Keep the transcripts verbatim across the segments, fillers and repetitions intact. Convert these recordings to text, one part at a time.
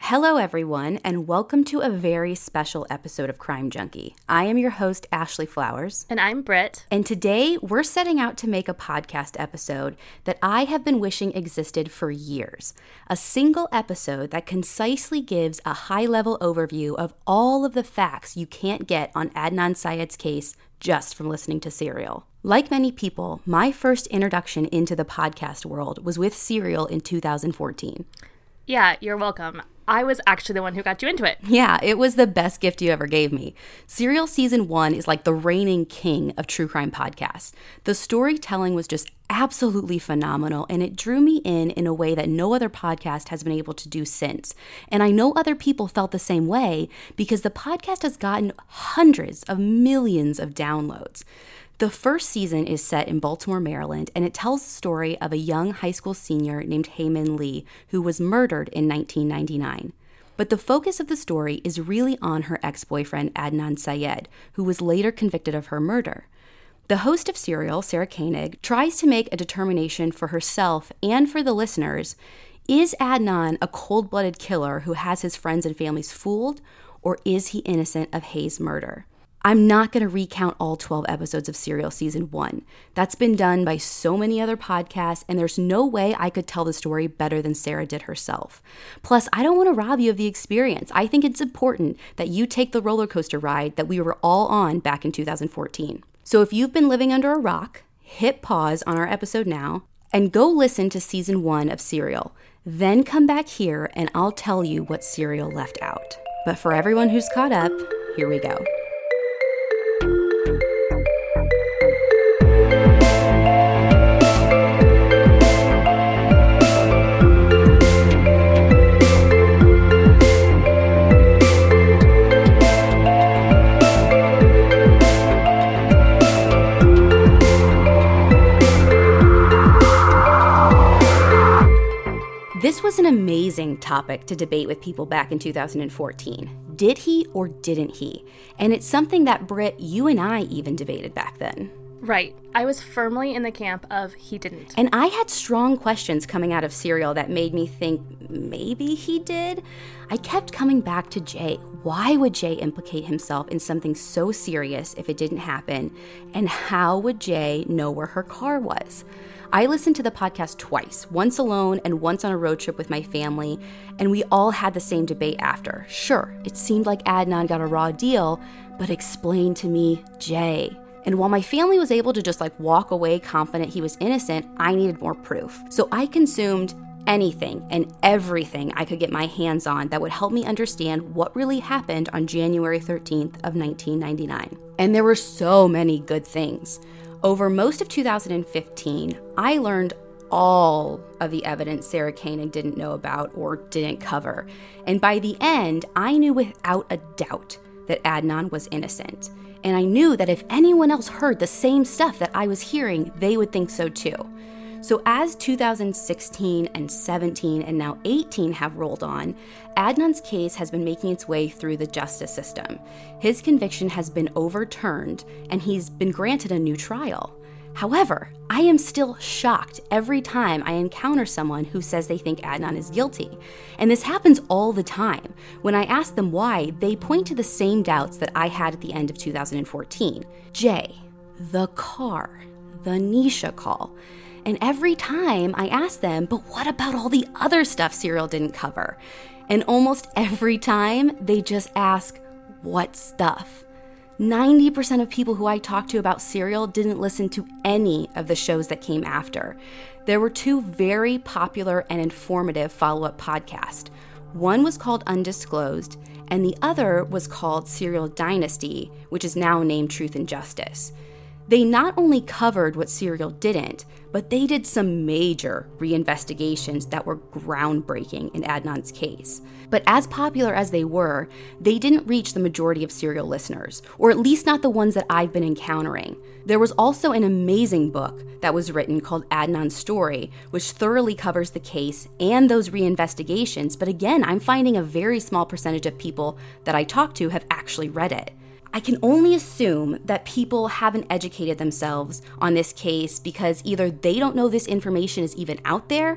Hello, everyone, and welcome to a very special episode of Crime Junkie. I am your host, Ashley Flowers. And I'm Britt. And today, we're setting out to make a podcast episode that I have been wishing existed for years. A single episode that concisely gives a high-level overview of all of the facts you can't get on Adnan Syed's case just from listening to Serial. Like many people, my first introduction into the podcast world was with Serial in two thousand fourteen. Yeah, you're welcome. I was actually the one who got you into it. Yeah, it was the best gift you ever gave me. Serial Season one is like the reigning king of true crime podcasts. The storytelling was just absolutely phenomenal, and it drew me in in a way that no other podcast has been able to do since. And I know other people felt the same way because the podcast has gotten hundreds of millions of downloads. The first season is set in Baltimore, Maryland, and it tells the story of a young high school senior named Hae Min Lee who was murdered in nineteen ninety-nine. But the focus of the story is really on her ex-boyfriend, Adnan Syed, who was later convicted of her murder. The host of Serial, Sarah Koenig, tries to make a determination for herself and for the listeners. Is Adnan a cold-blooded killer who has his friends and families fooled, or is he innocent of Hae's murder? I'm not going to recount all twelve episodes of Serial Season one. That's been done by so many other podcasts, and there's no way I could tell the story better than Sarah did herself. Plus, I don't want to rob you of the experience. I think it's important that you take the roller coaster ride that we were all on back in two thousand fourteen. So if you've been living under a rock, hit pause on our episode now and go listen to Season one of Serial. Then come back here and I'll tell you what Serial left out. But for everyone who's caught up, here we go. This was an amazing topic to debate with people back in two thousand fourteen. Did he or didn't he? And it's something that, Britt, you and I even debated back then. Right. I was firmly in the camp of he didn't. And I had strong questions coming out of Serial that made me think maybe he did. I kept coming back to Jay. Why would Jay implicate himself in something so serious if it didn't happen? And how would Jay know where her car was? I listened to the podcast twice, once alone and once on a road trip with my family, and we all had the same debate after. Sure, it seemed like Adnan got a raw deal, but explain to me, Jay. And while my family was able to just like walk away confident he was innocent, I needed more proof. So I consumed anything and everything I could get my hands on that would help me understand what really happened on January thirteenth of nineteen ninety-nine. And there were so many good things. Over most of two thousand fifteen, I learned all of the evidence Sarah Koenig didn't know about or didn't cover. And by the end, I knew without a doubt that Adnan was innocent. And I knew that if anyone else heard the same stuff that I was hearing, they would think so too. So as two thousand sixteen and seventeen and now eighteen have rolled on, Adnan's case has been making its way through the justice system. His conviction has been overturned and he's been granted a new trial. However, I am still shocked every time I encounter someone who says they think Adnan is guilty. And this happens all the time. When I ask them why, they point to the same doubts that I had at the end of two thousand fourteen. Jay, the car, the Nisha call. And every time I ask them, but what about all the other stuff Serial didn't cover? And almost every time they just ask, what stuff? ninety percent of people who I talked to about Serial didn't listen to any of the shows that came after. There were two very popular and informative follow-up podcasts. One was called Undisclosed, and the other was called Serial Dynasty, which is now named Truth and Justice. They not only covered what Serial didn't, but they did some major reinvestigations that were groundbreaking in Adnan's case. But as popular as they were, they didn't reach the majority of Serial listeners, or at least not the ones that I've been encountering. There was also an amazing book that was written called Adnan's Story, which thoroughly covers the case and those reinvestigations, but again, I'm finding a very small percentage of people that I talk to have actually read it. I can only assume that people haven't educated themselves on this case because either they don't know this information is even out there,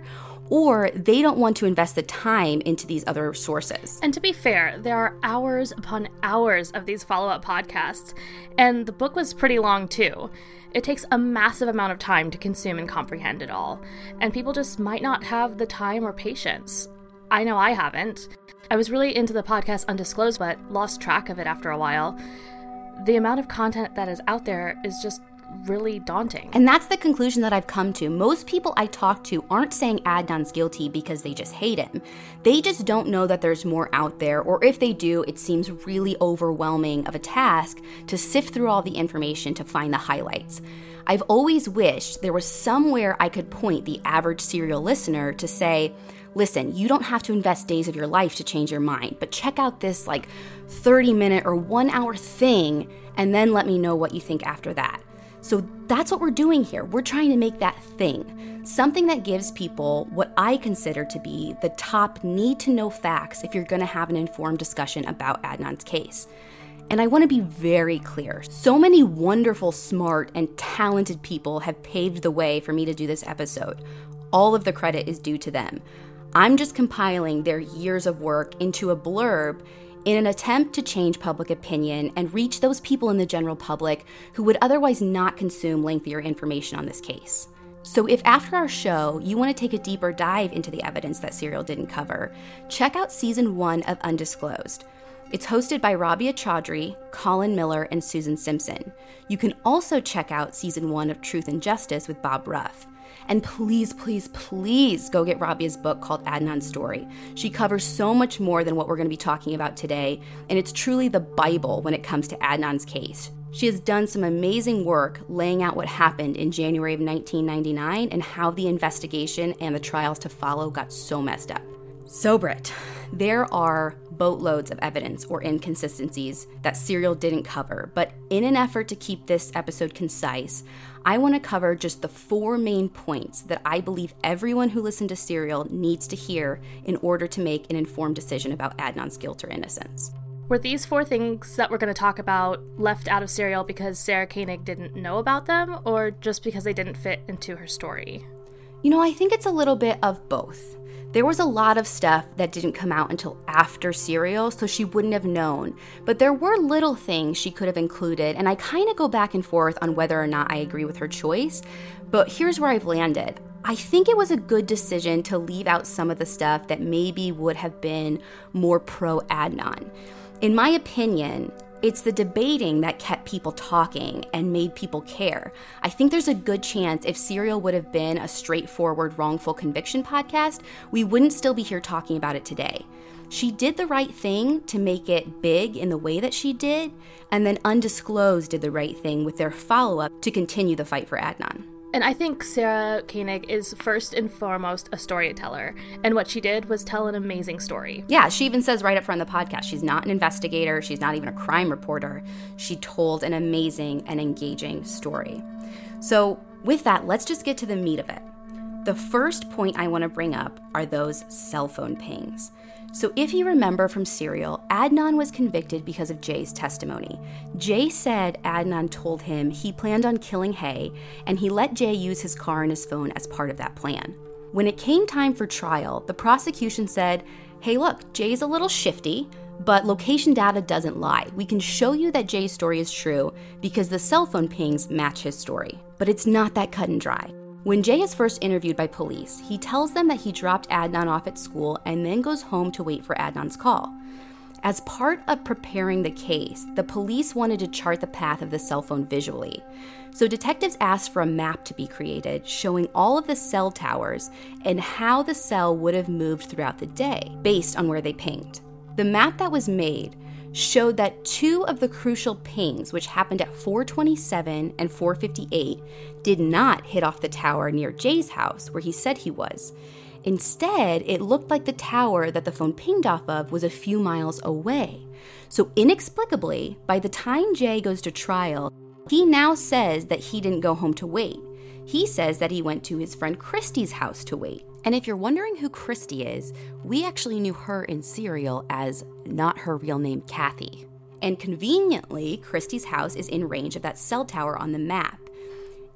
or they don't want to invest the time into these other sources. And to be fair, there are hours upon hours of these follow-up podcasts, and the book was pretty long too. It takes a massive amount of time to consume and comprehend it all, and people just might not have the time or patience. I know I haven't. I was really into the podcast Undisclosed, but lost track of it after a while. The amount of content that is out there is just really daunting. And that's the conclusion that I've come to. Most people I talk to aren't saying Adnan's guilty because they just hate him. They just don't know that there's more out there, or if they do, it seems really overwhelming of a task to sift through all the information to find the highlights. I've always wished there was somewhere I could point the average serial listener to say, listen, you don't have to invest days of your life to change your mind, but check out this like thirty minute or one hour thing, and then let me know what you think after that. So that's what we're doing here. We're trying to make that thing, something that gives people what I consider to be the top need-to-know facts if you're going to have an informed discussion about Adnan's case. And I want to be very clear. So many wonderful, smart, and talented people have paved the way for me to do this episode. All of the credit is due to them. I'm just compiling their years of work into a blurb in an attempt to change public opinion and reach those people in the general public who would otherwise not consume lengthier information on this case. So if after our show you want to take a deeper dive into the evidence that Serial didn't cover, check out season one of Undisclosed. It's hosted by Rabia Chaudhry, Colin Miller, and Susan Simpson. You can also check out season one of Truth and Justice with Bob Ruff. And please, please, please go get Rabia's book called Adnan's Story. She covers so much more than what we're going to be talking about today, and it's truly the Bible when it comes to Adnan's case. She has done some amazing work laying out what happened in January of nineteen ninety-nine and how the investigation and the trials to follow got so messed up. So, Britt, there are boatloads of evidence or inconsistencies that Serial didn't cover, but in an effort to keep this episode concise, I want to cover just the four main points that I believe everyone who listened to Serial needs to hear in order to make an informed decision about Adnan's guilt or innocence. Were these four things that we're going to talk about left out of Serial because Sarah Koenig didn't know about them, or just because they didn't fit into her story? You know, I think it's a little bit of both. There was a lot of stuff that didn't come out until after Serial, so she wouldn't have known. But there were little things she could have included, and I kind of go back and forth on whether or not I agree with her choice. But here's where I've landed. I think it was a good decision to leave out some of the stuff that maybe would have been more pro-Adnan. In my opinion, it's the debating that kept people talking and made people care. I think there's a good chance if Serial would have been a straightforward wrongful conviction podcast, we wouldn't still be here talking about it today. She did the right thing to make it big in the way that she did, and then Undisclosed did the right thing with their follow-up to continue the fight for Adnan. And I think Sarah Koenig is first and foremost a storyteller, and what she did was tell an amazing story. Yeah, she even says right up front in the podcast, she's not an investigator, she's not even a crime reporter. She told an amazing and engaging story. So with that, let's just get to the meat of it. The first point I want to bring up are those cell phone pings. So if you remember from Serial, Adnan was convicted because of Jay's testimony. Jay said Adnan told him he planned on killing Hae, and he let Jay use his car and his phone as part of that plan. When it came time for trial, the prosecution said, hey look, Jay's a little shifty, but location data doesn't lie. We can show you that Jay's story is true because the cell phone pings match his story. But it's not that cut and dry. When Jay is first interviewed by police, he tells them that he dropped Adnan off at school and then goes home to wait for Adnan's call. As part of preparing the case, the police wanted to chart the path of the cell phone visually. So detectives asked for a map to be created showing all of the cell towers and how the cell would have moved throughout the day based on where they pinged. The map that was made showed that two of the crucial pings, which happened at four twenty-seven and four fifty-eight, did not hit off the tower near Jay's house, where he said he was. Instead, it looked like the tower that the phone pinged off of was a few miles away. So inexplicably, by the time Jay goes to trial, he now says that he didn't go home to wait. He says that he went to his friend Christy's house to wait. And if you're wondering who Christy is, we actually knew her in Serial as not her real name, Kathy. And conveniently, Christy's house is in range of that cell tower on the map.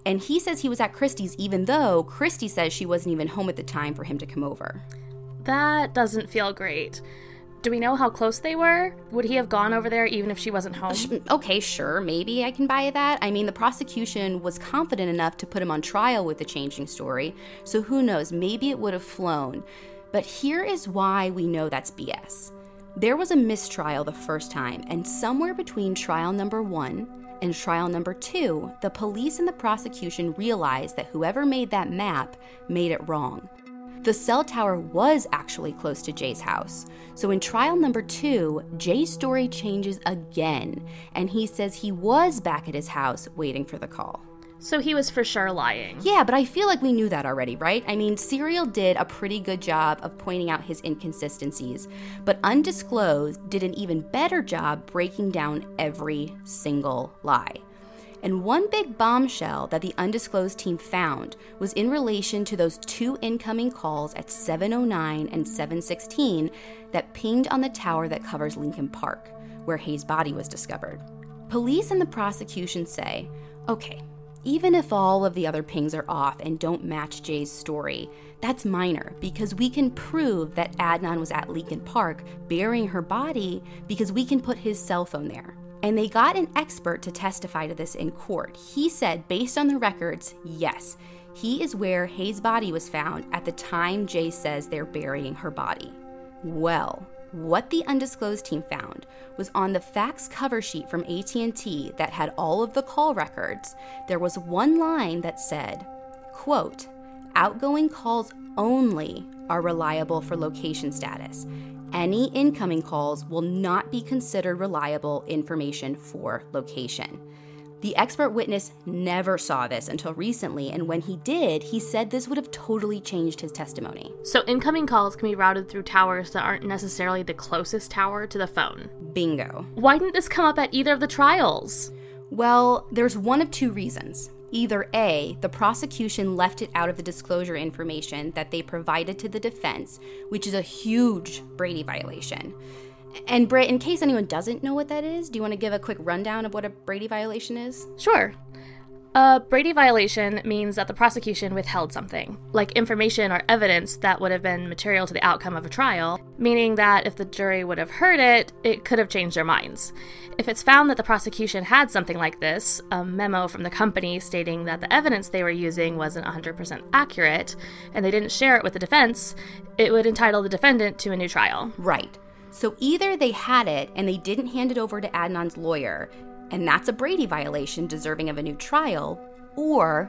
And he says he was at Christie's even though Christy says she wasn't even home at the time for him to come over. That doesn't feel great. Do we know how close they were? Would he have gone over there even if she wasn't home? Okay, sure, maybe I can buy that. I mean, the prosecution was confident enough to put him on trial with the changing story, so who knows, maybe it would have flown. But here is why we know that's B S. There was a mistrial the first time, and somewhere between trial number one and trial number two, the police and the prosecution realized that whoever made that map made it wrong. The cell tower was actually close to Jay's house. So in trial number two, Jay's story changes again, and he says he was back at his house waiting for the call. So he was for sure lying. Yeah, but I feel like we knew that already, right? I mean, Serial did a pretty good job of pointing out his inconsistencies, but Undisclosed did an even better job breaking down every single lie. And one big bombshell that the Undisclosed team found was in relation to those two incoming calls at seven oh nine and seven sixteen that pinged on the tower that covers Lincoln Park, where Hayes' body was discovered. Police and the prosecution say, okay, even if all of the other pings are off and don't match Jay's story, that's minor because we can prove that Adnan was at Lincoln Park burying her body because we can put his cell phone there. And they got an expert to testify to this in court. He said, based on the records, yes, he is where Hayes' body was found at the time Jay says they're burying her body. Well, what the Undisclosed team found was on the fax cover sheet from A T and T that had all of the call records, there was one line that said, quote, outgoing calls only are reliable for location status. Any incoming calls will not be considered reliable information for location. The expert witness never saw this until recently, and when he did, he said this would have totally changed his testimony. So incoming calls can be routed through towers that aren't necessarily the closest tower to the phone. Bingo. Why didn't this come up at either of the trials? Well, there's one of two reasons. Either A, the prosecution left it out of the disclosure information that they provided to the defense, which is a huge Brady violation. And Britt, in case anyone doesn't know what that is, do you want to give a quick rundown of what a Brady violation is? Sure. A Brady violation means that the prosecution withheld something, like information or evidence that would have been material to the outcome of a trial, meaning that if the jury would have heard it, it could have changed their minds. If it's found that the prosecution had something like this, a memo from the company stating that the evidence they were using wasn't one hundred percent accurate, and they didn't share it with the defense, it would entitle the defendant to a new trial. Right. So either they had it and they didn't hand it over to Adnan's lawyer, and that's a Brady violation deserving of a new trial, or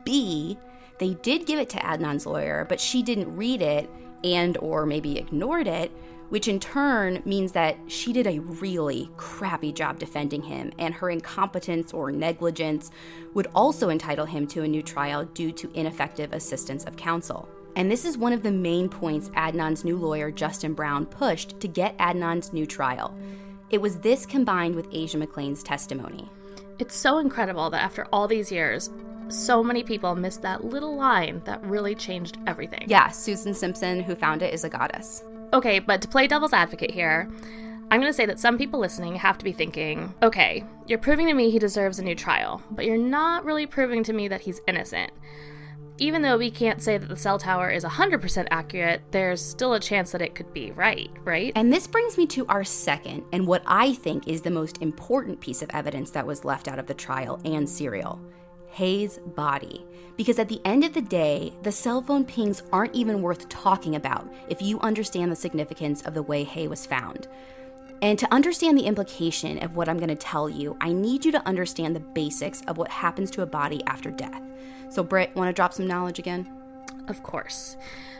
B, they did give it to Adnan's lawyer, but she didn't read it and or maybe ignored it, which in turn means that she did a really crappy job defending him, and her incompetence or negligence would also entitle him to a new trial due to ineffective assistance of counsel. And this is one of the main points Adnan's new lawyer, Justin Brown, pushed to get Adnan's new trial. It was this combined with Asia McClain's testimony. It's so incredible that after all these years, so many people missed that little line that really changed everything. Yeah, Susan Simpson, who found it, is a goddess. Okay, but to play devil's advocate here, I'm going to say that some people listening have to be thinking, okay, you're proving to me he deserves a new trial, but you're not really proving to me that he's innocent. Even though we can't say that the cell tower is one hundred percent accurate, there's still a chance that it could be right, right? And this brings me to our second, and what I think is the most important piece of evidence that was left out of the trial and Serial. Hayes' body. Because at the end of the day, the cell phone pings aren't even worth talking about if you understand the significance of the way Hay was found. And to understand the implication of what I'm going to tell you, I need you to understand the basics of what happens to a body after death. So Britt, want to drop some knowledge again? Of course.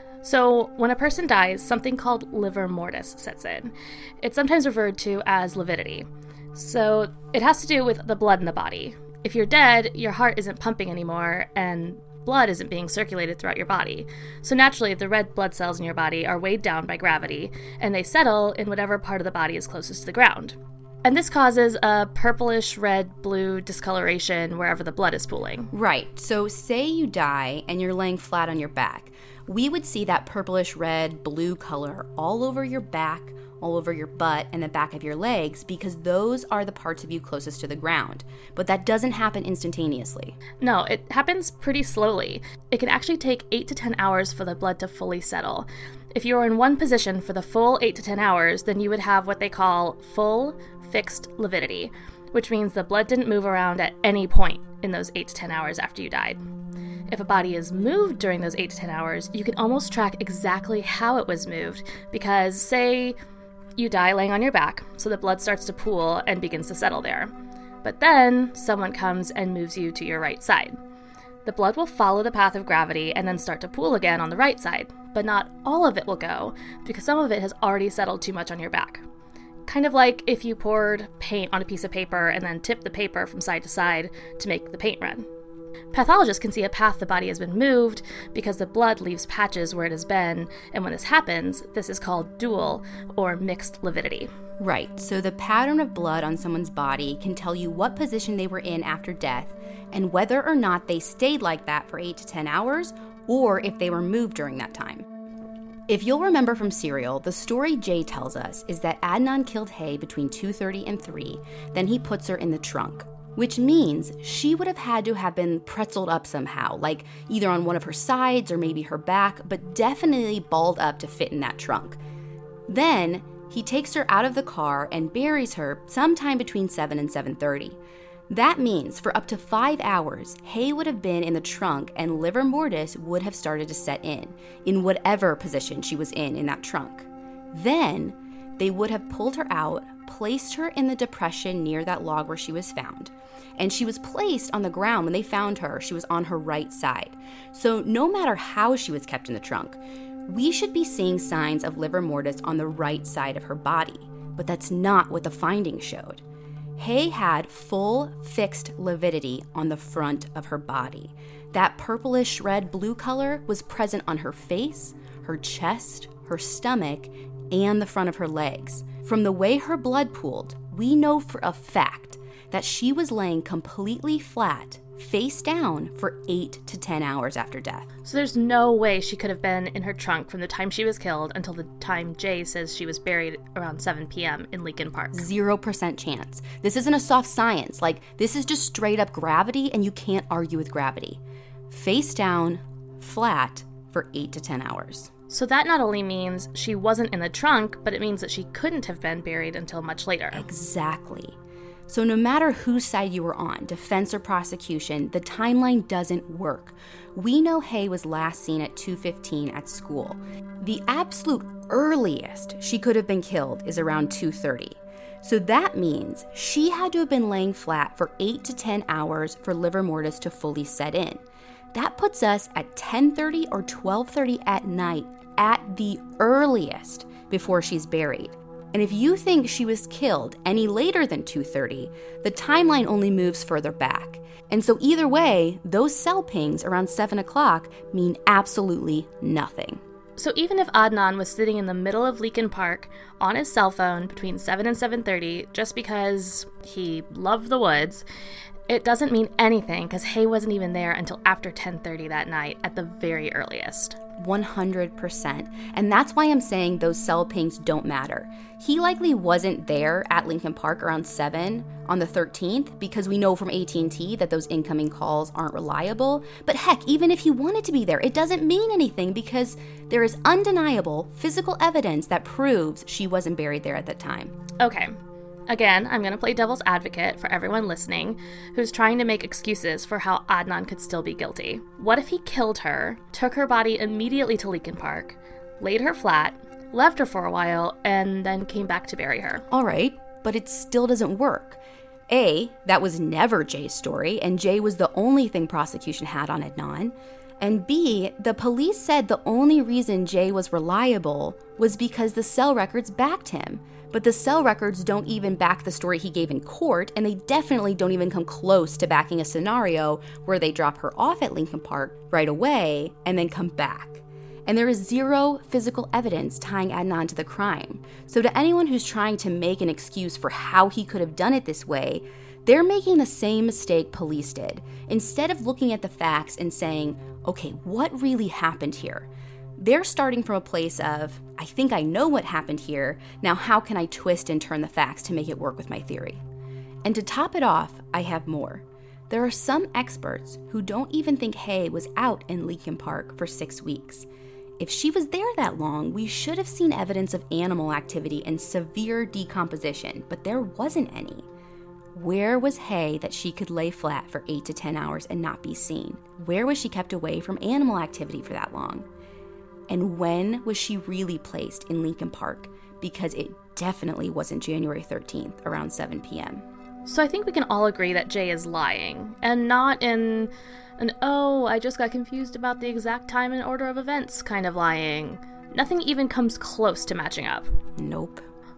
So when a person dies, something called livor mortis sets in. It's sometimes referred to as lividity. So it has to do with the blood in the body. If you're dead, your heart isn't pumping anymore, and blood isn't being circulated throughout your body. So naturally, the red blood cells in your body are weighed down by gravity, and they settle in whatever part of the body is closest to the ground. And this causes a purplish, red, blue discoloration wherever the blood is pooling. Right. So say you die and you're laying flat on your back. We would see that purplish, red, blue color all over your back, all over your butt and the back of your legs, because those are the parts of you closest to the ground. But that doesn't happen instantaneously. No, it happens pretty slowly. It can actually take eight to ten hours for the blood to fully settle. If you were in one position for the full eight to ten hours, then you would have what they call full fixed lividity, which means the blood didn't move around at any point in those eight to ten hours after you died. If a body is moved during those eight to ten hours, you can almost track exactly how it was moved, because say you die laying on your back, so the blood starts to pool and begins to settle there. But then someone comes and moves you to your right side. The blood will follow the path of gravity and then start to pool again on the right side, but not all of it will go, because some of it has already settled too much on your back. Kind of like if you poured paint on a piece of paper and then tipped the paper from side to side to make the paint run. Pathologists can see a path the body has been moved because the blood leaves patches where it has been, and when this happens, this is called dual or mixed lividity. Right, so the pattern of blood on someone's body can tell you what position they were in after death and whether or not they stayed like that for eight to ten hours or if they were moved during that time. If you'll remember from Serial, the story Jay tells us is that Adnan killed Hae between two thirty and three, then he puts her in the trunk, which means she would have had to have been pretzeled up somehow, like either on one of her sides or maybe her back, but definitely balled up to fit in that trunk. Then he takes her out of the car and buries her sometime between seven and seven thirty. That means for up to five hours, Hae would have been in the trunk and livor mortis would have started to set in, in whatever position she was in in that trunk. Then they would have pulled her out, placed her in the depression near that log where she was found. And she was placed on the ground when they found her. She was on her right side. So no matter how she was kept in the trunk, we should be seeing signs of livor mortis on the right side of her body. But that's not what the findings showed. Hae had full fixed lividity on the front of her body. That purplish red blue color was present on her face, her chest, her stomach, and the front of her legs. From the way her blood pooled, we know for a fact that she was laying completely flat, face down, for eight to ten hours after death. So there's no way she could have been in her trunk from the time she was killed until the time Jay says she was buried around seven p.m. in Lincoln Park. Zero percent chance. This isn't a soft science. Like, this is just straight up gravity, and you can't argue with gravity. Face down, flat, for eight to ten hours. So that not only means she wasn't in the trunk, but it means that she couldn't have been buried until much later. Exactly. So no matter whose side you were on, defense or prosecution, the timeline doesn't work. We know Hae was last seen at two fifteen at school. The absolute earliest she could have been killed is around two thirty. So that means she had to have been laying flat for eight to ten hours for livor mortis to fully set in. That puts us at ten thirty or twelve thirty at night at the earliest before she's buried. And if you think she was killed any later than two thirty, the timeline only moves further back. And so either way, those cell pings around seven o'clock mean absolutely nothing. So even if Adnan was sitting in the middle of Lincoln Park on his cell phone between seven and seven thirty just because he loved the woods, it doesn't mean anything because Hae wasn't even there until after ten thirty that night at the very earliest. one hundred percent. And that's why I'm saying those cell pings don't matter. He likely wasn't there at Lincoln Park around seven on the thirteenth because we know from A T and T that those incoming calls aren't reliable. But heck, even if he wanted to be there, it doesn't mean anything because there is undeniable physical evidence that proves she wasn't buried there at that time. Okay. Again, I'm going to play devil's advocate for everyone listening who's trying to make excuses for how Adnan could still be guilty. What if he killed her, took her body immediately to Lincoln Park, laid her flat, left her for a while, and then came back to bury her? All right, but it still doesn't work. A, that was never Jay's story, and Jay was the only thing prosecution had on Adnan. And B, the police said the only reason Jay was reliable was because the cell records backed him. But the cell records don't even back the story he gave in court, and they definitely don't even come close to backing a scenario where they drop her off at Lincoln Park right away and then come back. And there is zero physical evidence tying Adnan to the crime. So to anyone who's trying to make an excuse for how he could have done it this way, they're making the same mistake police did. Instead of looking at the facts and saying, okay, what really happened here? They're starting from a place of, I think I know what happened here, now how can I twist and turn the facts to make it work with my theory? And to top it off, I have more. There are some experts who don't even think Hae was out in Leakin Park for six weeks. If she was there that long, we should have seen evidence of animal activity and severe decomposition, but there wasn't any. Where was Hae that she could lay flat for eight to ten hours and not be seen? Where was she kept away from animal activity for that long? And when was she really placed in Leakin Park? Because it definitely wasn't January thirteenth around seven p.m. So I think we can all agree that Jay is lying, and not in an, oh, I just got confused about the exact time and order of events kind of lying. Nothing even comes close to matching up. Nope.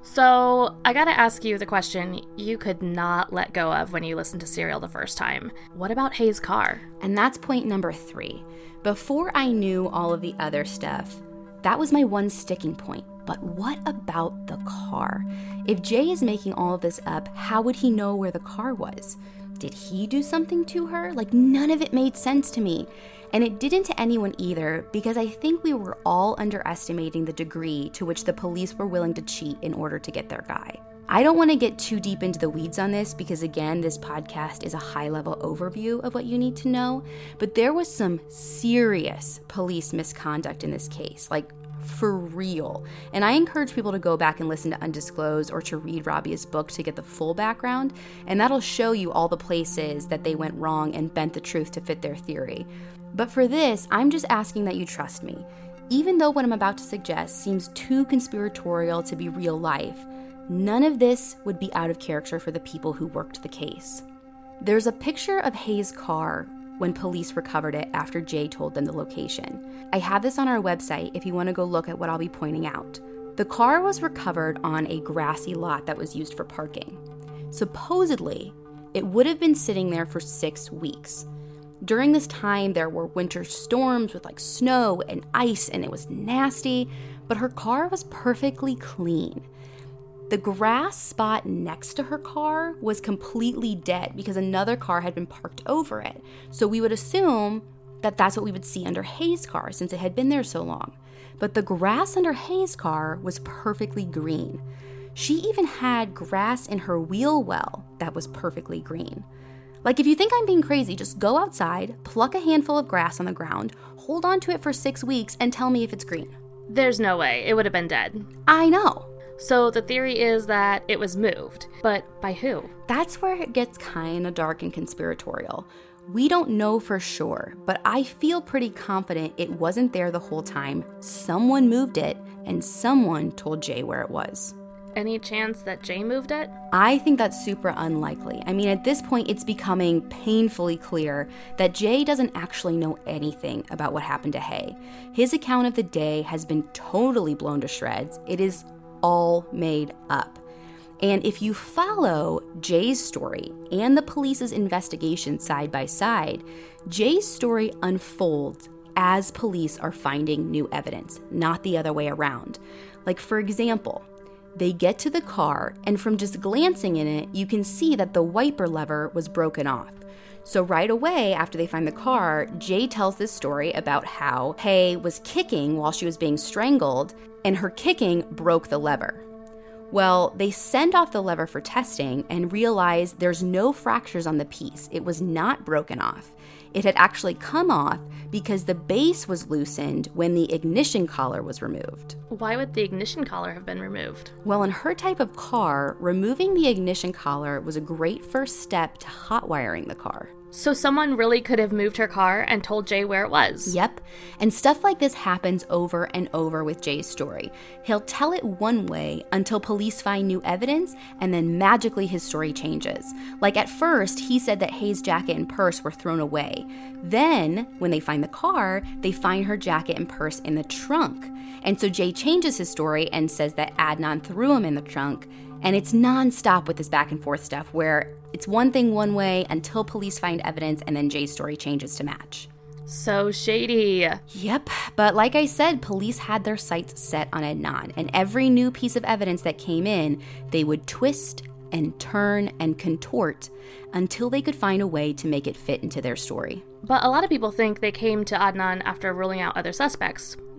So I gotta ask you the question you could not let go of when you listened to Serial the first time. What about Hae's car? And that's point number three. Before I knew all of the other stuff, that was my one sticking point. But what about the car? If Jay is making all of this up, how would he know where the car was? Did he do something to her? Like, none of it made sense to me. And it didn't to anyone either, because I think we were all underestimating the degree to which the police were willing to cheat in order to get their guy. I don't want to get too deep into the weeds on this because, again, this podcast is a high-level overview of what you need to know, but there was some serious police misconduct in this case, like for real. And I encourage people to go back and listen to Undisclosed or to read Rabia's book to get the full background, and that'll show you all the places that they went wrong and bent the truth to fit their theory. But for this, I'm just asking that you trust me. Even though what I'm about to suggest seems too conspiratorial to be real life, none of this would be out of character for the people who worked the case. There's a picture of Hae's car when police recovered it after Jay told them the location. I have this on our website if you want to go look at what I'll be pointing out. The car was recovered on a grassy lot that was used for parking. Supposedly, it would have been sitting there for six weeks. During this time, there were winter storms with like snow and ice, and it was nasty, but her car was perfectly clean. The grass spot next to her car was completely dead because another car had been parked over it. So we would assume that that's what we would see under Hae's car since it had been there so long. But the grass under Hae's car was perfectly green. She even had grass in her wheel well that was perfectly green. Like, if you think I'm being crazy, just go outside, pluck a handful of grass on the ground, hold on to it for six weeks, and tell me if it's green. There's no way. It would have been dead. I know. So the theory is that it was moved. But by who? That's where it gets kind of dark and conspiratorial. We don't know for sure, but I feel pretty confident it wasn't there the whole time. Someone moved it, and someone told Jay where it was. Any chance that Jay moved it? I think that's super unlikely. I mean, at this point, it's becoming painfully clear that Jay doesn't actually know anything about what happened to Hae. His account of the day has been totally blown to shreds. It is all made up. And if you follow Jay's story and the police's investigation side by side, Jay's story unfolds as police are finding new evidence, not the other way around. Like, for example, they get to the car, and from just glancing in it, you can see that the wiper lever was broken off. So right away, after they find the car, Jay tells this story about how Hae was kicking while she was being strangled, and her kicking broke the lever. Well, they send off the lever for testing and realize there's no fractures on the piece. It was not broken off. It had actually come off because the base was loosened when the ignition collar was removed. Why would the ignition collar have been removed? Well, in her type of car, removing the ignition collar was a great first step to hot wiring the car. So someone really could have moved her car and told Jay where it was. Yep. And stuff like this happens over and over with Jay's story. He'll tell it one way until police find new evidence, and then magically his story changes. Like, at first, he said that Hae's jacket and purse were thrown away. Then, when they find the car, they find her jacket and purse in the trunk. And so Jay changes his story and says that Adnan threw him in the trunk. And it's nonstop with this back and forth stuff where it's one thing one way until police find evidence, and then Jay's story changes to match. So shady. Yep, but like I said, police had their sights set on Adnan, and every new piece of evidence that came in, they would twist and turn and contort until they could find a way to make it fit into their story. But a lot of people think they came to Adnan after ruling out other suspects.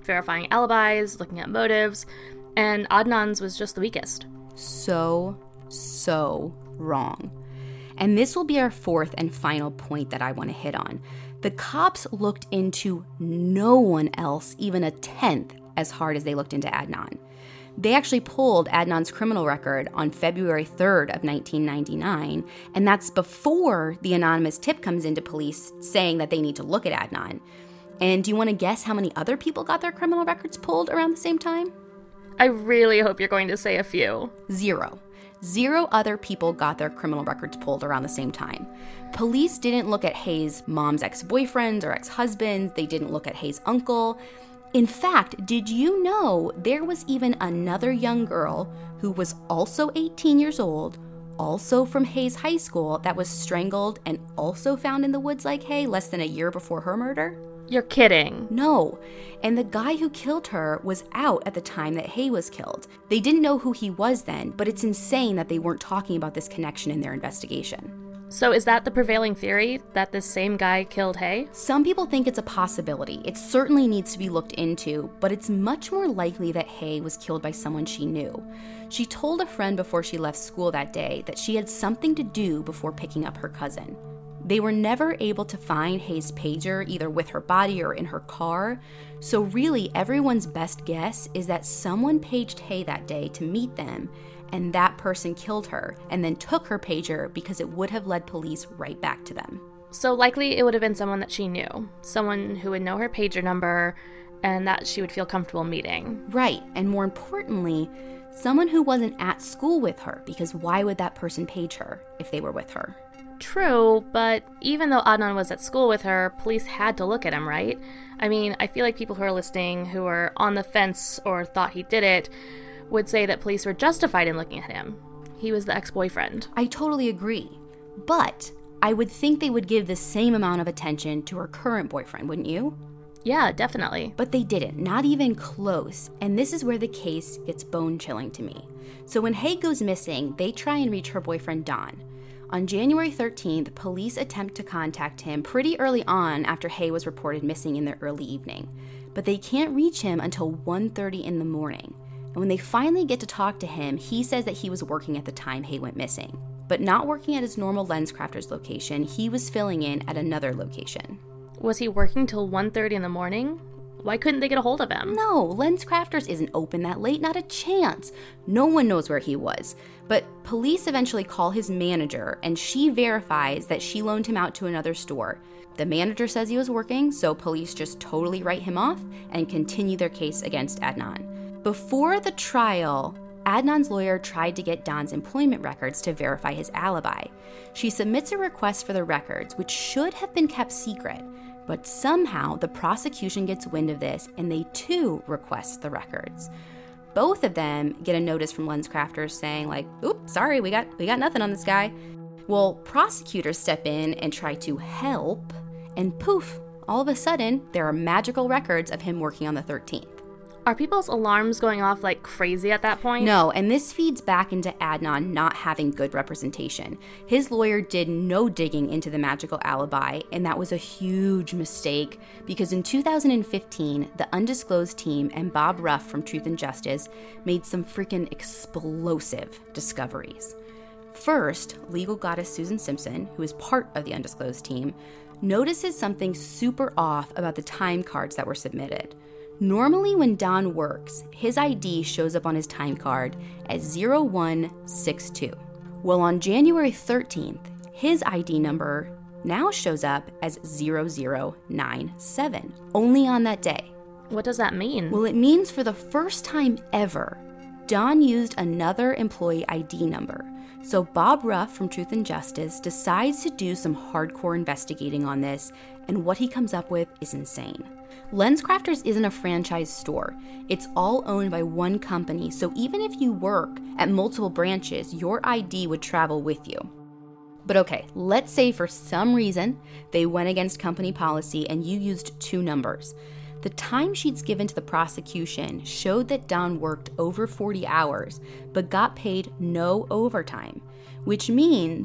verifying alibis, looking at motives, and Adnan's was just the weakest. So, so wrong. And this will be our fourth and final point that I want to hit on. The cops looked into no one else even a tenth as hard as they looked into Adnan. They actually pulled Adnan's criminal record on February third of nineteen ninety-nine, and that's before the anonymous tip comes into police saying that they need to look at Adnan. And do you want to guess how many other people got their criminal records pulled around the same time? I really hope you're going to say a few. Zero. Zero other people got their criminal records pulled around the same time. Police didn't look at Hayes' mom's ex-boyfriends or ex-husbands. They didn't look at Hayes' uncle. In fact, did you know there was even another young girl who was also eighteen years old, also from Hayes High School, that was strangled and also found in the woods like Hay less than a year before her murder? You're kidding. No. And the guy who killed her was out at the time that Hay was killed. They didn't know who he was then, but it's insane that they weren't talking about this connection in their investigation. So is that the prevailing theory, that this same guy killed Hay? Some people think it's a possibility. It certainly needs to be looked into, but it's much more likely that Hay was killed by someone she knew. She told a friend before she left school that day that she had something to do before picking up her cousin. They were never able to find Hayes' pager either with her body or in her car, so really everyone's best guess is that someone paged Hay that day to meet them, and that person killed her and then took her pager because it would have led police right back to them. So likely it would have been someone that she knew, someone who would know her pager number and that she would feel comfortable meeting. Right, and more importantly, someone who wasn't at school with her, because why would that person page her if they were with her? True, but even though Adnan was at school with her, police had to look at him, right? I mean, I feel like people who are listening who are on the fence or thought he did it would say that police were justified in looking at him. He was the ex-boyfriend. I totally agree. But I would think they would give the same amount of attention to her current boyfriend, wouldn't you? Yeah, definitely. But they didn't, not even close. And this is where the case gets bone-chilling to me. So when Hay goes missing, they try and reach her boyfriend, Don. On January thirteenth, police attempt to contact him pretty early on after Hay was reported missing in the early evening. But they can't reach him until one thirty in the morning. And when they finally get to talk to him, he says that he was working at the time Hay went missing. But not working at his normal LensCrafters location, he was filling in at another location. Was he working till one thirty in the morning? Why couldn't they get a hold of him? No, LensCrafters isn't open that late, not a chance. No one knows where he was. But police eventually call his manager, and she verifies that she loaned him out to another store. The manager says he was working, so police just totally write him off and continue their case against Adnan. Before the trial, Adnan's lawyer tried to get Don's employment records to verify his alibi. She submits a request for the records, which should have been kept secret. But somehow the prosecution gets wind of this and they too request the records. Both of them get a notice from LensCrafters saying like, oops, sorry, we got we got nothing on this guy. Well, prosecutors step in and try to help, and poof, all of a sudden there are magical records of him working on the thirteenth. Are people's alarms going off like crazy at that point? No, and this feeds back into Adnan not having good representation. His lawyer did no digging into the magical alibi, and that was a huge mistake because in two thousand fifteen, the Undisclosed team and Bob Ruff from Truth and Justice made some freaking explosive discoveries. First, legal goddess Susan Simpson, who is part of the Undisclosed team, notices something super off about the time cards that were submitted. Normally when Don works, his I D shows up on his time card as zero one six two. Well, on January thirteenth, his I D number now shows up as zero zero nine seven, only on that day. What does that mean? Well, it means for the first time ever, Don used another employee I D number. So Bob Ruff from Truth and Justice decides to do some hardcore investigating on this, and what he comes up with is insane. LensCrafters isn't a franchise store. It's all owned by one company, so even if you work at multiple branches, your I D would travel with you. But okay, let's say for some reason they went against company policy and you used two numbers. The timesheets given to the prosecution showed that Don worked over forty hours, but got paid no overtime, which means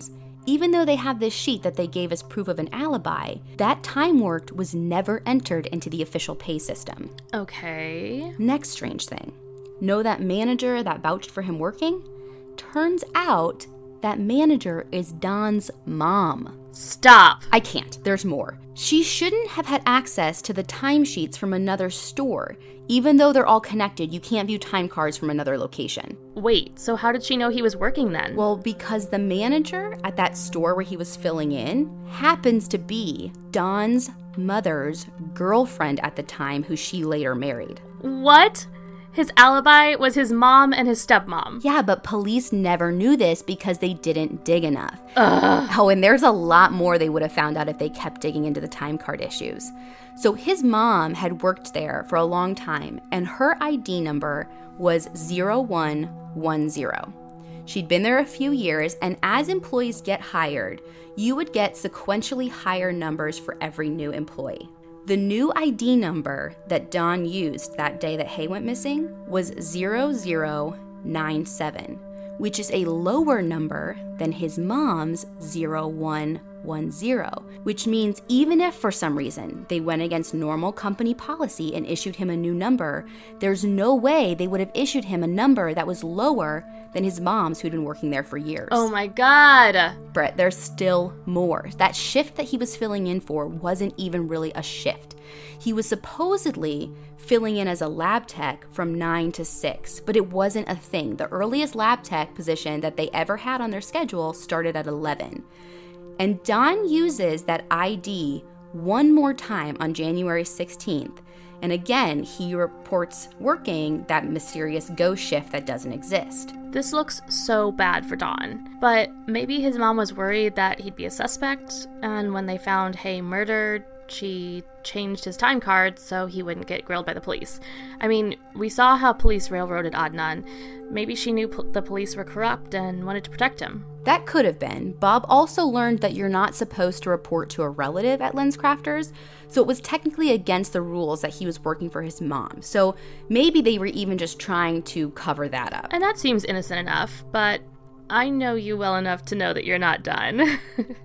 Even though they have this sheet that they gave as proof of an alibi, that time worked was never entered into the official pay system. Okay. Next strange thing. Know that manager that vouched for him working? Turns out that manager is Don's mom. Stop. I can't. There's more. She shouldn't have had access to the timesheets from another store. Even though they're all connected, you can't view time cards from another location. Wait, so how did she know he was working then? Well, because the manager at that store where he was filling in happens to be Don's mother's girlfriend at the time, who she later married. What? His alibi was his mom and his stepmom. Yeah, but police never knew this because they didn't dig enough. Ugh. Oh, and there's a lot more they would have found out if they kept digging into the time card issues. So his mom had worked there for a long time, and her I D number was zero one one zero. She'd been there a few years, and as employees get hired, you would get sequentially higher numbers for every new employee. The new I D number that Don used that day that Hae went missing was zero zero nine seven, which is a lower number than his mom's zero one one zero, which means even if for some reason they went against normal company policy and issued him a new number, there's no way they would have issued him a number that was lower than his mom's, who'd been working there for years. Oh my God. Brett, there's still more. That shift that he was filling in for wasn't even really a shift. He was supposedly filling in as a lab tech from nine to six, but it wasn't a thing. The earliest lab tech position that they ever had on their schedule started at eleven. And Don uses that I D one more time on January sixteenth. And again, he reports working that mysterious ghost shift that doesn't exist. This looks so bad for Don. But maybe his mom was worried that he'd be a suspect, and when they found Hae murdered, she changed his time card so he wouldn't get grilled by the police. I mean, we saw how police railroaded Adnan. Maybe she knew po- the police were corrupt and wanted to protect him. That could have been. Bob also learned that you're not supposed to report to a relative at LensCrafters, so it was technically against the rules that he was working for his mom. So maybe they were even just trying to cover that up. And that seems innocent enough, but I know you well enough to know that you're not done.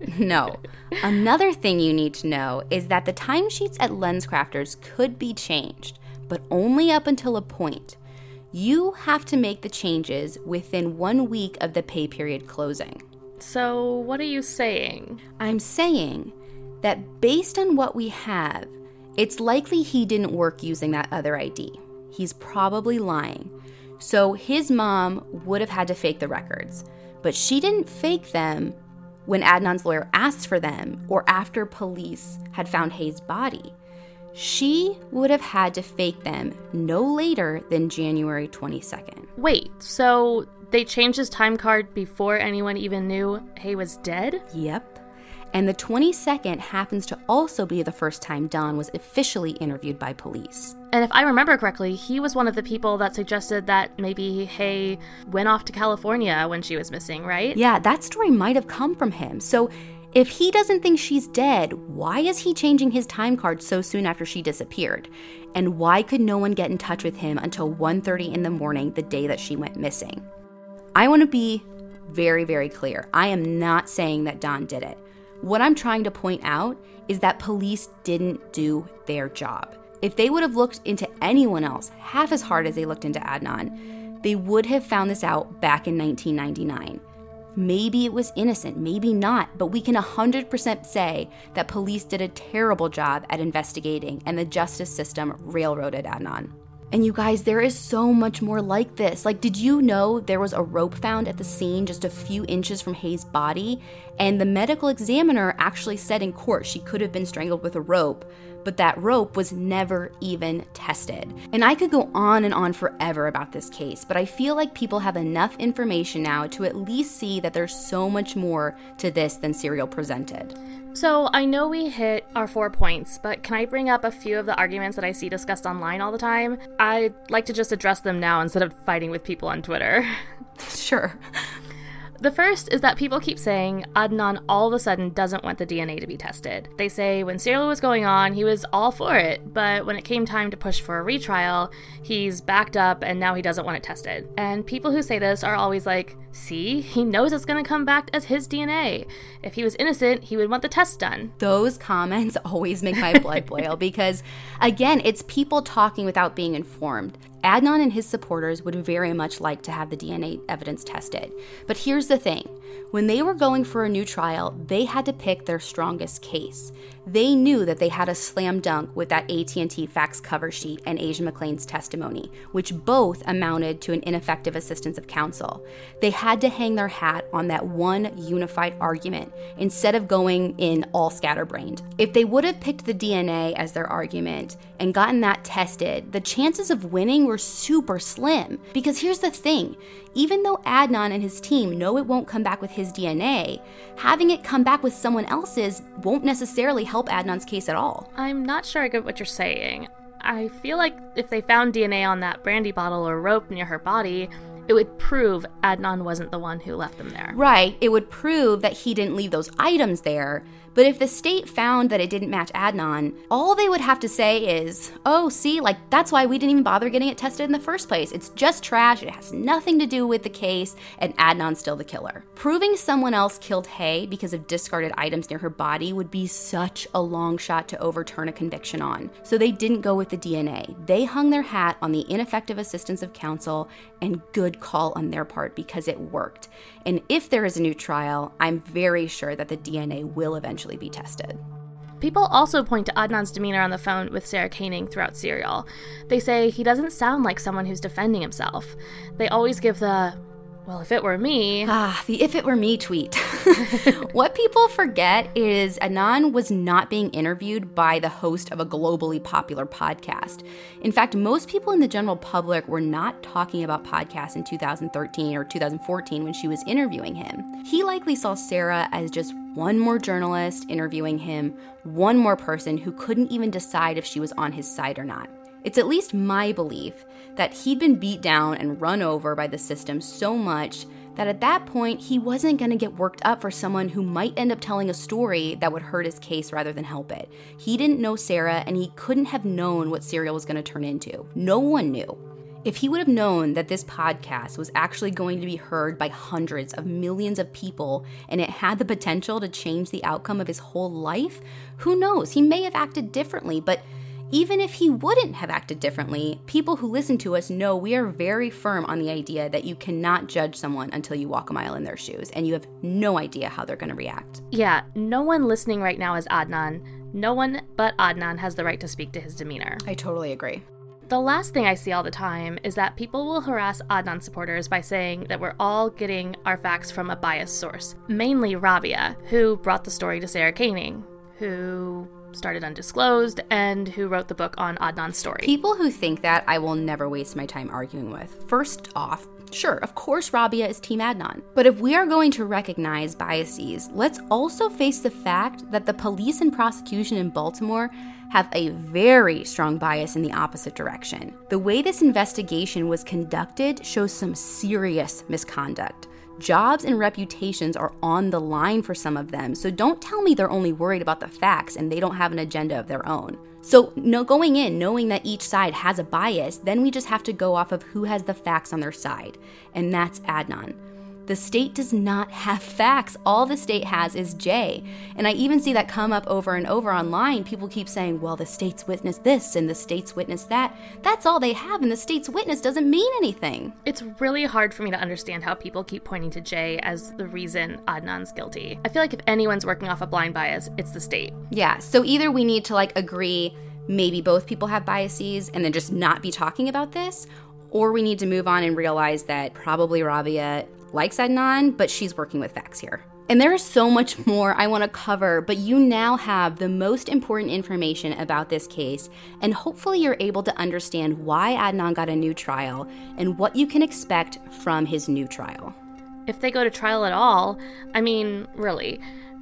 No. Another thing you need to know is that the timesheets at LensCrafters could be changed, but only up until a point. You have to make the changes within one week of the pay period closing. So what are you saying? I'm saying that based on what we have, it's likely he didn't work using that other I D. He's probably lying. So his mom would have had to fake the records, but she didn't fake them when Adnan's lawyer asked for them or after police had found Hae's body. She would have had to fake them no later than January twenty-second. Wait, so they changed his time card before anyone even knew Hae was dead? Yep. And the twenty-second happens to also be the first time Don was officially interviewed by police. And if I remember correctly, he was one of the people that suggested that maybe Hae went off to California when she was missing, right? Yeah, that story might have come from him. So if he doesn't think she's dead, why is he changing his time card so soon after she disappeared? And why could no one get in touch with him until one thirty in the morning the day that she went missing? I want to be very, very clear. I am not saying that Don did it. What I'm trying to point out is that police didn't do their job. If they would have looked into anyone else half as hard as they looked into Adnan, they would have found this out back in nineteen ninety-nine. Maybe it was innocent, maybe not, but we can one hundred percent say that police did a terrible job at investigating and the justice system railroaded Adnan. And you guys, there is so much more like this. Like, did you know there was a rope found at the scene just a few inches from Hae's body? And the medical examiner actually said in court she could have been strangled with a rope, but that rope was never even tested. And I could go on and on forever about this case, but I feel like people have enough information now to at least see that there's so much more to this than Serial presented. So I know we hit our four points, but can I bring up a few of the arguments that I see discussed online all the time? I'd like to just address them now instead of fighting with people on Twitter. Sure. The first is that people keep saying Adnan all of a sudden doesn't want the D N A to be tested. They say when Serial was going on, he was all for it, but when it came time to push for a retrial, he's backed up and now he doesn't want it tested. And people who say this are always like, see, he knows it's going to come back as his D N A. If he was innocent, he would want the test done. Those comments always make my blood boil because, again, it's people talking without being informed. Adnan and his supporters would very much like to have the D N A evidence tested. But here's the thing. When they were going for a new trial, they had to pick their strongest case. They knew that they had a slam dunk with that A T and T fax cover sheet and Asia McClain's testimony, which both amounted to an ineffective assistance of counsel. They had to hang their hat on that one unified argument instead of going in all scatterbrained. If they would have picked the D N A as their argument and gotten that tested, the chances of winning were super slim. Because here's the thing, even though Adnan and his team know it won't come back with his D N A, having it come back with someone else's won't necessarily help Adnan's case at all. I'm not sure I get what you're saying. I feel like if they found D N A on that brandy bottle or rope near her body, it would prove Adnan wasn't the one who left them there. Right, it would prove that he didn't leave those items there. But if the state found that it didn't match Adnan, all they would have to say is, oh, see, like, that's why we didn't even bother getting it tested in the first place. It's just trash, it has nothing to do with the case, and Adnan's still the killer. Proving someone else killed Hay because of discarded items near her body would be such a long shot to overturn a conviction on. So they didn't go with the D N A. They hung their hat on the ineffective assistance of counsel, and good call on their part because it worked. And if there is a new trial, I'm very sure that the D N A will eventually be tested. People also point to Adnan's demeanor on the phone with Sarah Koenig throughout Serial. They say he doesn't sound like someone who's defending himself. They always give the, well, if it were me... Ah, the if it were me tweet. What people forget is Adnan was not being interviewed by the host of a globally popular podcast. In fact, most people in the general public were not talking about podcasts in two thousand thirteen or two thousand fourteen when she was interviewing him. He likely saw Sarah as just one more journalist interviewing him, one more person who couldn't even decide if she was on his side or not. It's at least my belief that he'd been beat down and run over by the system so much that at that point, he wasn't going to get worked up for someone who might end up telling a story that would hurt his case rather than help it. He didn't know Sarah, and he couldn't have known what Serial was going to turn into. No one knew. If he would have known that this podcast was actually going to be heard by hundreds of millions of people and it had the potential to change the outcome of his whole life, who knows? He may have acted differently, but even if he wouldn't have acted differently, people who listen to us know we are very firm on the idea that you cannot judge someone until you walk a mile in their shoes, and you have no idea how they're going to react. Yeah, no one listening right now is Adnan. No one but Adnan has the right to speak to his demeanor. I totally agree. The last thing I see all the time is that people will harass Adnan supporters by saying that we're all getting our facts from a biased source, mainly Rabia, who brought the story to Sarah Koenig, who started Undisclosed, and who wrote the book on Adnan's story. People who think that, I will never waste my time arguing with. First off, sure, of course Rabia is Team Adnan. But if we are going to recognize biases, let's also face the fact that the police and prosecution in Baltimore have a very strong bias in the opposite direction. The way this investigation was conducted shows some serious misconduct. Jobs and reputations are on the line for some of them, so don't tell me they're only worried about the facts and they don't have an agenda of their own. So no, going in, knowing that each side has a bias, then we just have to go off of who has the facts on their side, and that's Adnan. The state does not have facts. All the state has is Jay. And I even see that come up over and over online. People keep saying, well, the state's witnessed this and the state's witnessed that. That's all they have, and the state's witness doesn't mean anything. It's really hard for me to understand how people keep pointing to Jay as the reason Adnan's guilty. I feel like if anyone's working off a blind bias, it's the state. Yeah, so either we need to like agree maybe both people have biases and then just not be talking about this, or we need to move on and realize that probably Rabia likes Adnan, but she's working with facts here. And there is so much more I want to cover, but you now have the most important information about this case, and hopefully you're able to understand why Adnan got a new trial and what you can expect from his new trial. If they go to trial at all, I mean, really,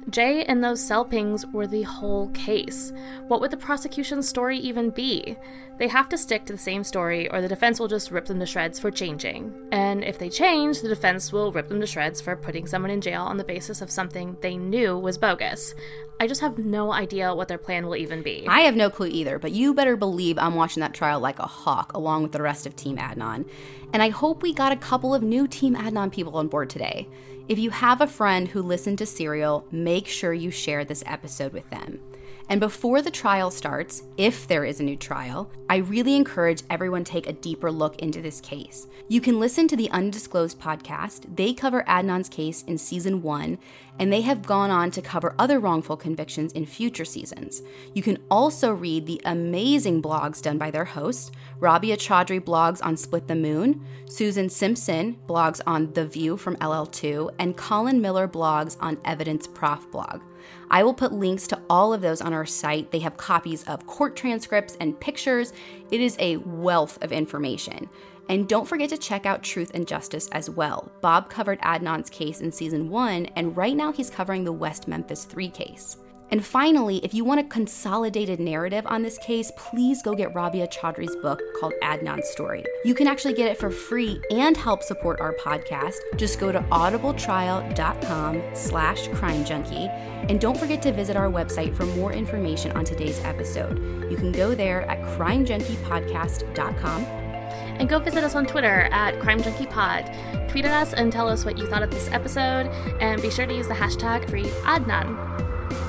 Jay and those cell pings were the whole case. What would the prosecution's story even be? They have to stick to the same story, or the defense will just rip them to shreds for changing. And if they change, the defense will rip them to shreds for putting someone in jail on the basis of something they knew was bogus. I just have no idea what their plan will even be. I have no clue either, but you better believe I'm watching that trial like a hawk, along with the rest of Team Adnan. And I hope we got a couple of new Team Adnan people on board today. If you have a friend who listened to Serial, make sure you share this episode with them. And before the trial starts, if there is a new trial, I really encourage everyone to take a deeper look into this case. You can listen to the Undisclosed podcast. They cover Adnan's case in season one, and they have gone on to cover other wrongful convictions in future seasons. You can also read the amazing blogs done by their hosts. Rabia Chaudhry blogs on Split the Moon, Susan Simpson blogs on The View from L L two, and Colin Miller blogs on Evidence Prof blog. I will put links to all of those on our site. They have copies of court transcripts and pictures. It is a wealth of information. And don't forget to check out Truth and Justice as well. Bob covered Adnan's case in season one, and right now he's covering the West Memphis three case. And finally, if you want a consolidated narrative on this case, please go get Rabia Chaudhry's book called Adnan's Story. You can actually get it for free and help support our podcast. Just go to audibletrial.com slash crime junkie. And don't forget to visit our website for more information on today's episode. You can go there at crime junkie podcast dot com. And go visit us on Twitter at crime junkie pod. Tweet at us and tell us what you thought of this episode. And be sure to use the hashtag free Adnan.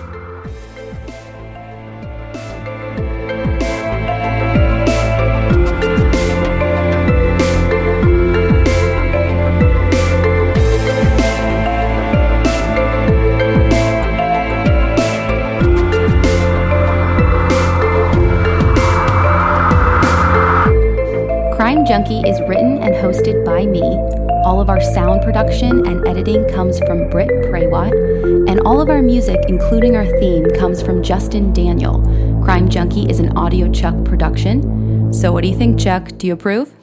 Crime Junkie is written and hosted by me. All of our sound production and editing comes from Britt Praywat, and all of our music, including our theme, comes from Justin Daniel. Crime Junkie is an Audio Chuck production. So what do you think, Chuck? Do you approve?